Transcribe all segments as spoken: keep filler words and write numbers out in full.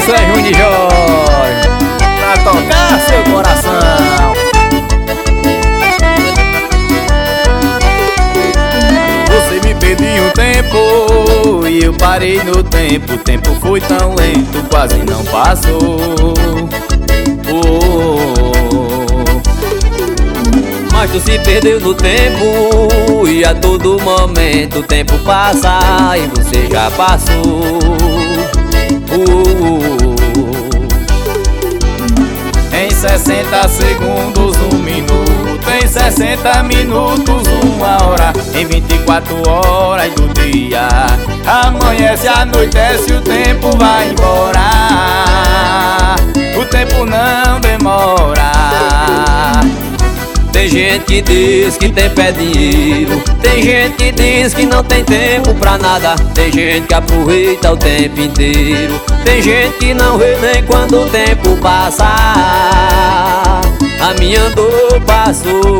Isso é Júnior Jorge, pra tocar seu coração. Você me pediu um tempo e eu parei no tempo. O tempo foi tão lento, quase não passou. Oh, oh, oh. Mas tu se perdeu no tempo e a todo momento o tempo passa e você já passou. Oh, oh, oh. Em sessenta segundos, um minuto. Em sessenta minutos, uma hora. Em vinte e quatro horas do dia, amanhece, anoitece, o tempo vai embora. O tempo não demora. Tem gente que diz que tem pé dinheiro, tem gente que diz que não tem tempo pra nada, tem gente que aproveita o tempo inteiro, tem gente que não vê nem quando o tempo passa. A minha dor passou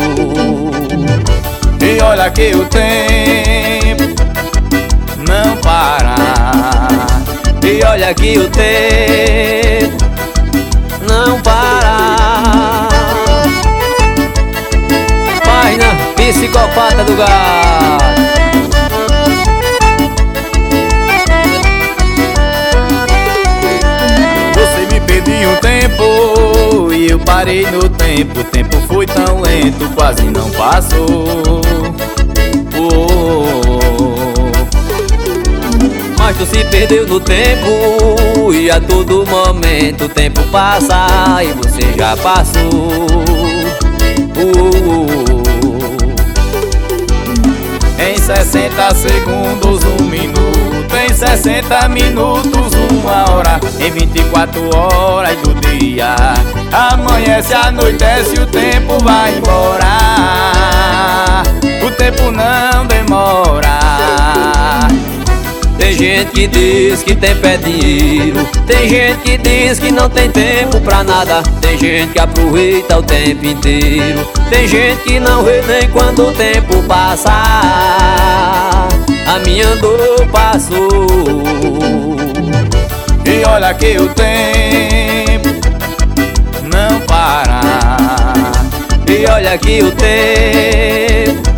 e olha que o tempo não para. E olha que o tempo não para. Psicopata do gato. Você me pediu um tempo e eu parei no tempo. O tempo foi tão lento, quase não passou. Oh, oh, oh. Mas tu se perdeu no tempo e a todo momento o tempo passa e você já passou. Oh, oh, oh. Em sessenta segundos, um minuto. Em sessenta minutos, uma hora. Em vinte e quatro horas do dia, amanhece, anoitece, o tempo vai embora. O tempo não demora. Tem gente que diz que tem pé dinheiro, tem gente que diz que não tem tempo pra nada, tem gente que aproveita o tempo inteiro, tem gente que não vê nem quando o tempo passa. A minha dor passou e olha que o tempo não para. E olha que o tempo